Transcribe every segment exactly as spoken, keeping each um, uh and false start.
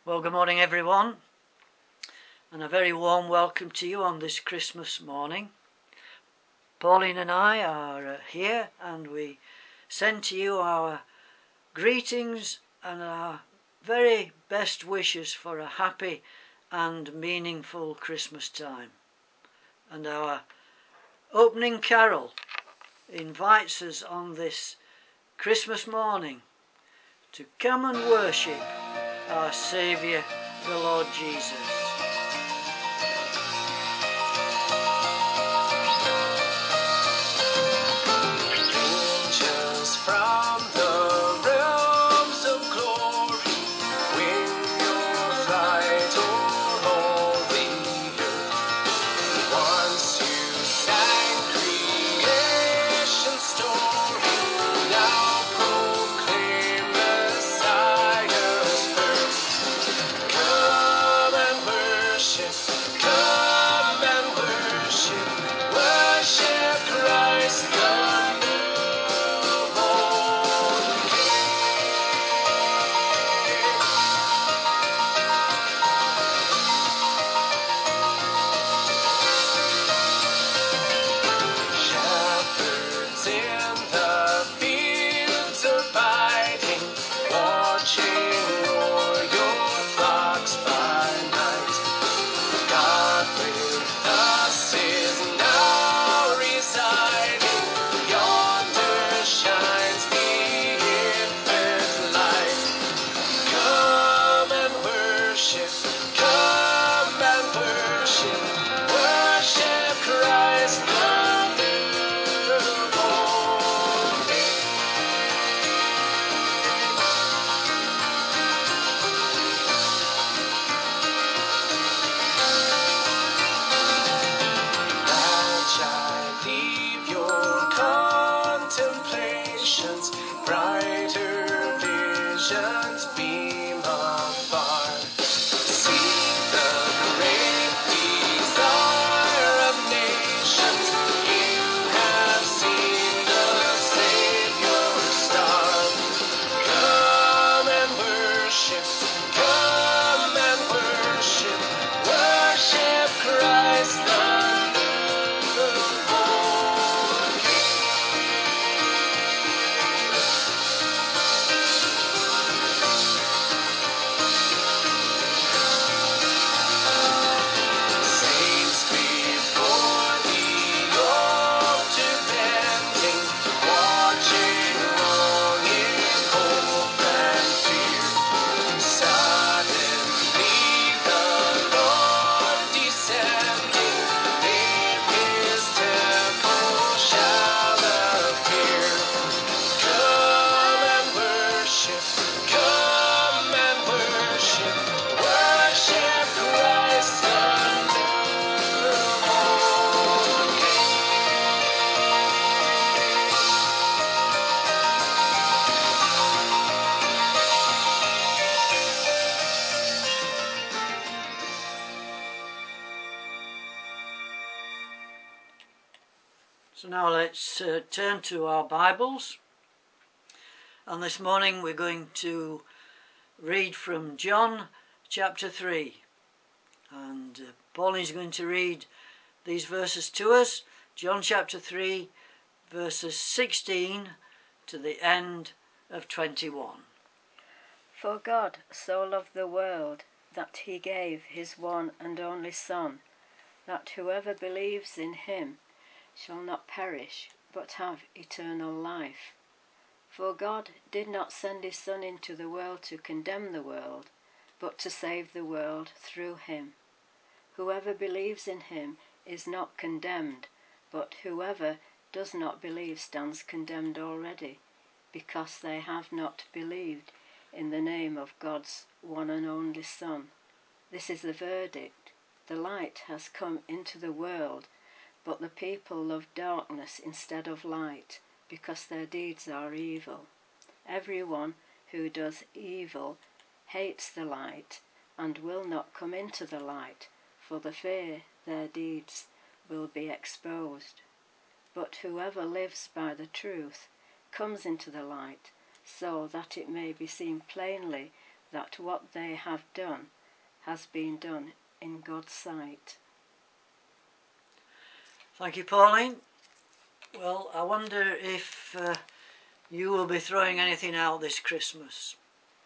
Well, good morning everyone, and a very warm welcome to you on this Christmas morning. Pauline and I are uh, here, and we send to you our greetings and our very best wishes for a happy and meaningful Christmas time. And our opening carol invites us on this Christmas morning to come and worship our Saviour, the Lord Jesus. Angels from the realms of glory, wing your flight o'er all the earth. Once you sang creation's story, now proclaim Messiah's birth. Come and worship, come and worship, worship Christ the newborn King. Shepherds in the fields abiding, watching o'er your flocks by night. God with us is now residing, yonder shines the infant light. Come and worship, come and worship, worship Christ the newborn King. Magi, leave your contemplations, brighter visions beam afar. Seek the great desire of nations. You have seen the Savior's star. Come and worship, come and worship, worship Christ the newborn King. Saints before the altar bending, watching long in hope and fear. Suddenly the Lord descending, in his temple shall appear. Come and worship, come and worship, worship Christ the newborn King. So now let's uh, turn to our Bibles, and this morning we're going to read from John chapter three, and uh, Pauline's going to read these verses to us. John chapter three, verses sixteen to the end of twenty-one. For God so loved the world that he gave his one and only Son, that whoever believes in him shall not perish, but have eternal life. For God did not send his Son into the world to condemn the world, but to save the world through him. Whoever believes in him is not condemned, but whoever does not believe stands condemned already, because they have not believed in the name of God's one and only Son. This is the verdict. The light has come into the world, but the people love darkness instead of light, because their deeds are evil. Everyone who does evil hates the light, and will not come into the light, for the fear their deeds will be exposed. But whoever lives by the truth comes into the light, so that it may be seen plainly that what they have done has been done in God's sight. Thank you, Pauline. Well, I wonder if uh, you will be throwing anything out this Christmas.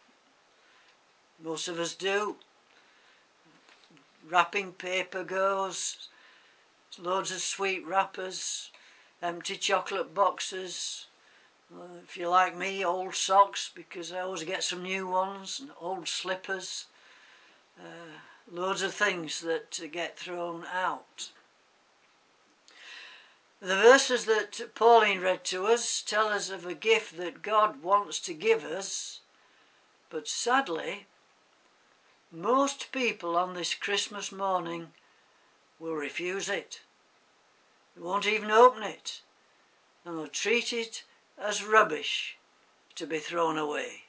Most of us do. Wrapping paper goes, loads of sweet wrappers, empty chocolate boxes. Uh, if you're like me, old socks, because I always get some new ones, and old slippers. Uh, loads of things that get thrown out. The verses that Pauline read to us tell us of a gift that God wants to give us, but sadly, most people on this Christmas morning will refuse it. They won't even open it, and they'll treat it as rubbish to be thrown away.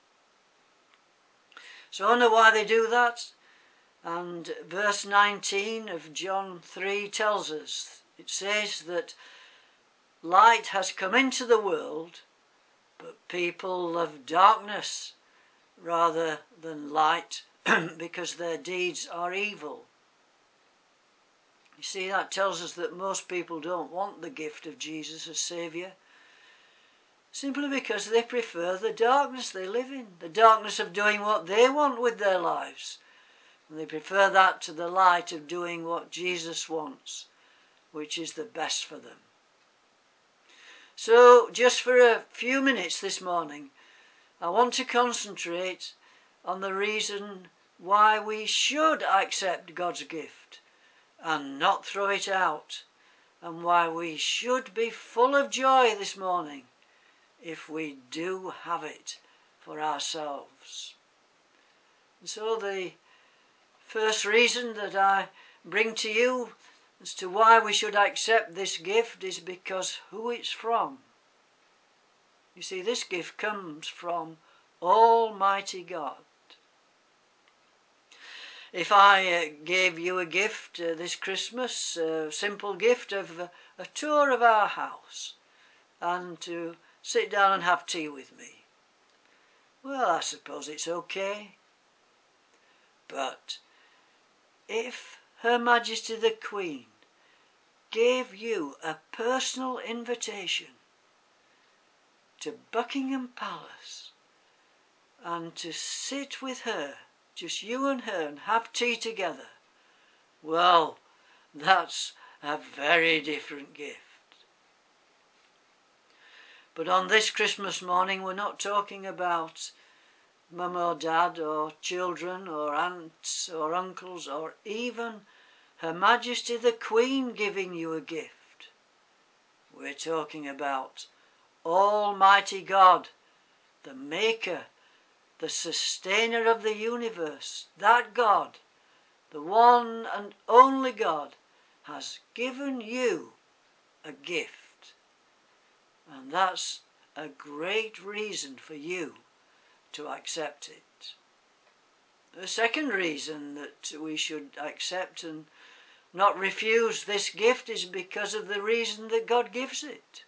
So I wonder why they do that, and verse nineteen of John three tells us. It says that light has come into the world, but people love darkness rather than light because their deeds are evil. You see, that tells us that most people don't want the gift of Jesus as Saviour, simply because they prefer the darkness they live in, the darkness of doing what they want with their lives. And they prefer that to the light of doing what Jesus wants, which is the best for them. So, just for a few minutes this morning, I want to concentrate on the reason why we should accept God's gift and not throw it out, and why we should be full of joy this morning if we do have it for ourselves. And so the first reason that I bring to you as to why we should accept this gift is because who it's from. You see, this gift comes from Almighty God. If I uh, gave you a gift uh, this Christmas, a simple gift of uh, a tour of our house, and to sit down and have tea with me, well, I suppose it's okay. But if Her Majesty the Queen gave you a personal invitation to Buckingham Palace and to sit with her, just you and her, and have tea together, well, that's a very different gift. But on this Christmas morning, we're not talking about mum or dad or children or aunts or uncles or even Her Majesty the Queen giving you a gift. We're talking about Almighty God, the Maker, the Sustainer of the universe. That God, the one and only God, has given you a gift. And that's a great reason for you to accept it. The second reason that we should accept and not refuse this gift is because of the reason that God gives it.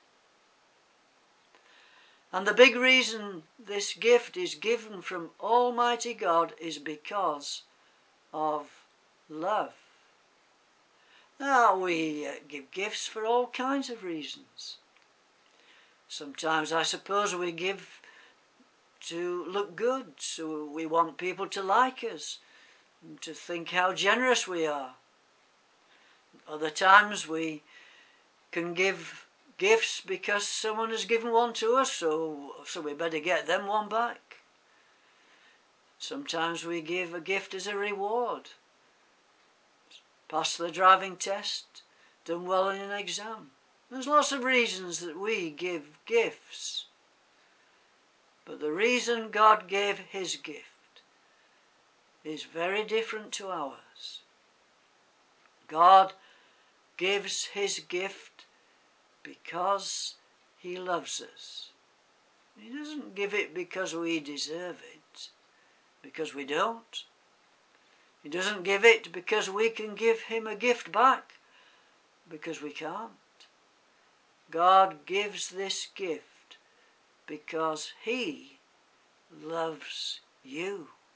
And the big reason this gift is given from Almighty God is because of love. Now, we uh, give gifts for all kinds of reasons. Sometimes I suppose we give to look good, so we want people to like us, and to think how generous we are. Other times we can give gifts because someone has given one to us, so, so we better get them one back. Sometimes we give a gift as a reward. Passed the driving test, done well in an exam. There's lots of reasons that we give gifts. But the reason God gave his gift is very different to ours. God gives his gift because he loves us. He doesn't give it because we deserve it, because we don't. He doesn't give it because we can give him a gift back, because we can't. God gives this gift because he loves you.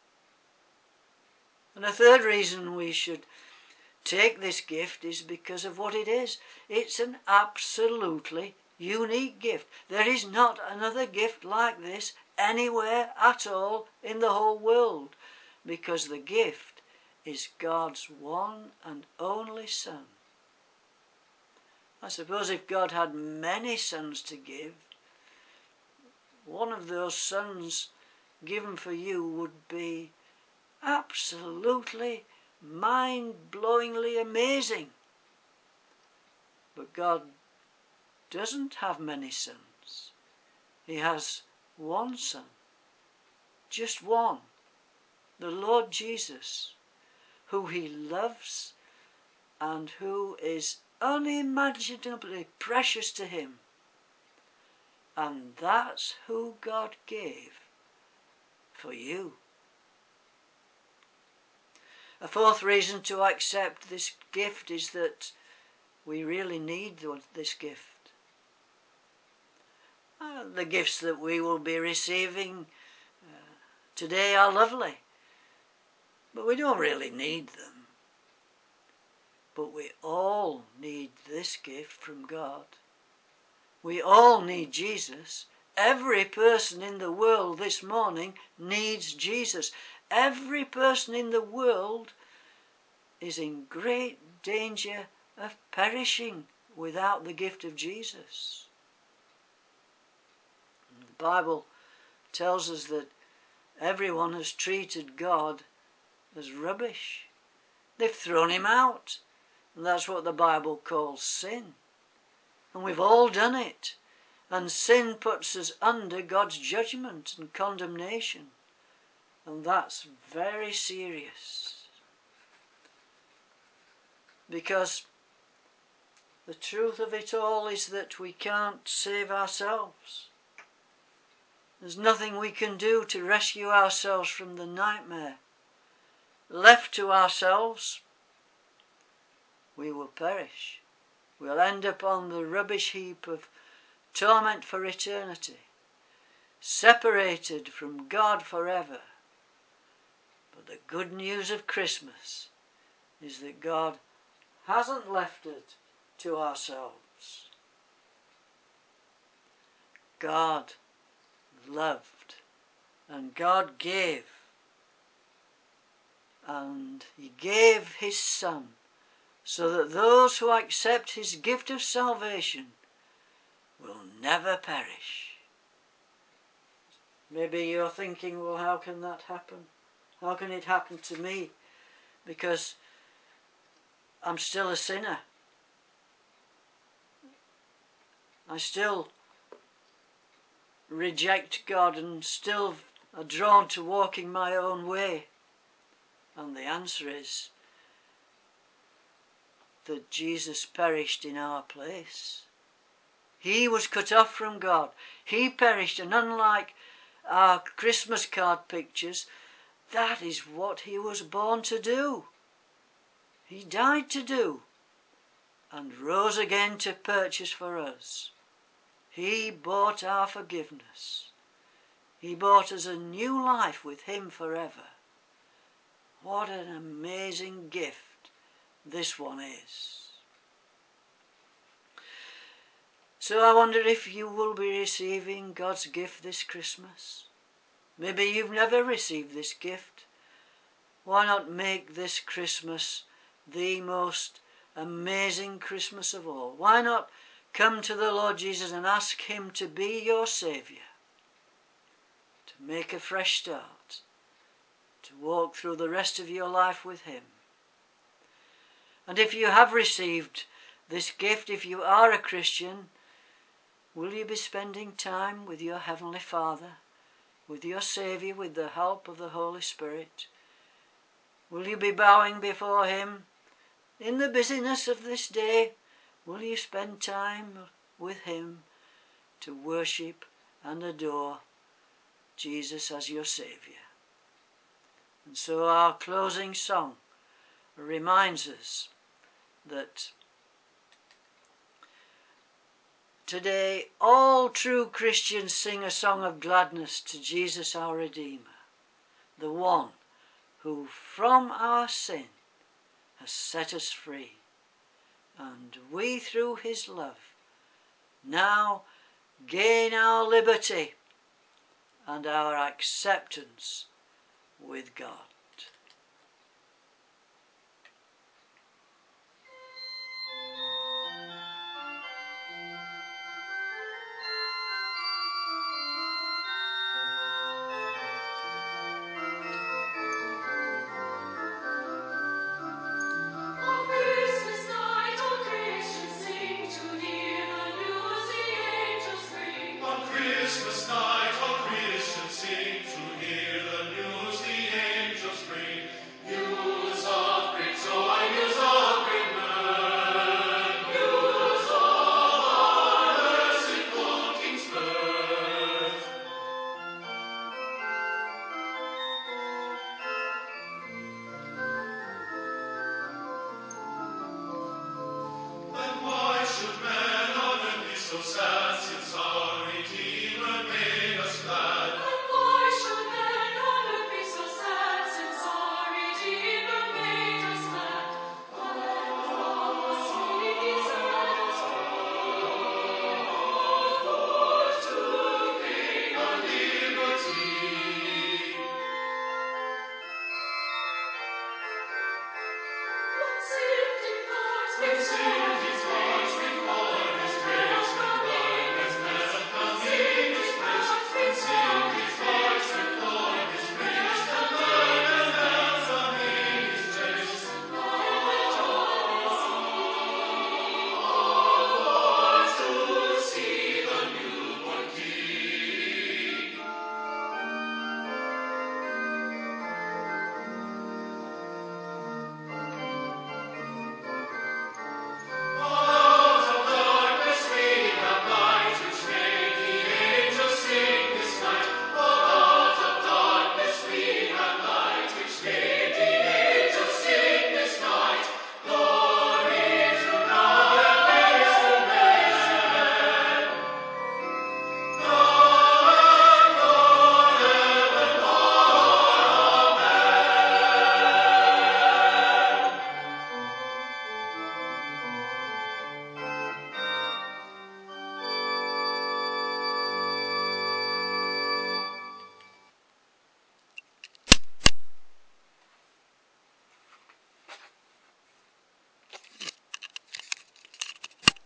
And a third reason we should take this gift is because of what it is. It's an absolutely unique gift. There is not another gift like this anywhere at all in the whole world, because the gift is God's one and only Son. I suppose if God had many sons to give, one of those sons given for you would be absolutely mind-blowingly amazing. But God doesn't have many sons. He has one Son, just one, the Lord Jesus, who he loves and who is unimaginably precious to him. And that's who God gave for you. A fourth reason to accept this gift is that we really need this gift. Uh, the gifts that we will be receiving uh, today are lovely, but we don't really need them. But we all need this gift from God. We all need Jesus. Every person in the world this morning needs Jesus. Every person in the world is in great danger of perishing without the gift of Jesus. The Bible tells us that everyone has treated God as rubbish. They've thrown him out. And that's what the Bible calls sin. And we've all done it. And sin puts us under God's judgment and condemnation. And that's very serious. Because the truth of it all is that we can't save ourselves. There's nothing we can do to rescue ourselves from the nightmare. Left to ourselves, we will perish. We'll end up on the rubbish heap of torment for eternity, separated from God forever. But the good news of Christmas is that God hasn't left it to ourselves. God loved and God gave, and he gave his Son so that those who accept his gift of salvation will never perish. Maybe you're thinking, well, how can that happen? How can it happen to me? Because I'm still a sinner. I still reject God and still are drawn to walking my own way. And the answer is that Jesus perished in our place. He was cut off from God. He perished, and unlike our Christmas card pictures, that is what he was born to do. He died to do and rose again to purchase for us. He bought our forgiveness. He bought us a new life with him forever. What an amazing gift this one is. So I wonder if you will be receiving God's gift this Christmas. Maybe you've never received this gift. Why not make this Christmas the most amazing Christmas of all? Why not come to the Lord Jesus and ask him to be your Saviour, to make a fresh start, to walk through the rest of your life with him. And if you have received this gift, if you are a Christian, will you be spending time with your Heavenly Father, with your Saviour, with the help of the Holy Spirit? Will you be bowing before him in the busyness of this day? Will you spend time with him to worship and adore Jesus as your Saviour? And so our closing song reminds us that today all true Christians sing a song of gladness to Jesus our Redeemer, the one who from our sin has set us free, and we through his love now gain our liberty and our acceptance with God.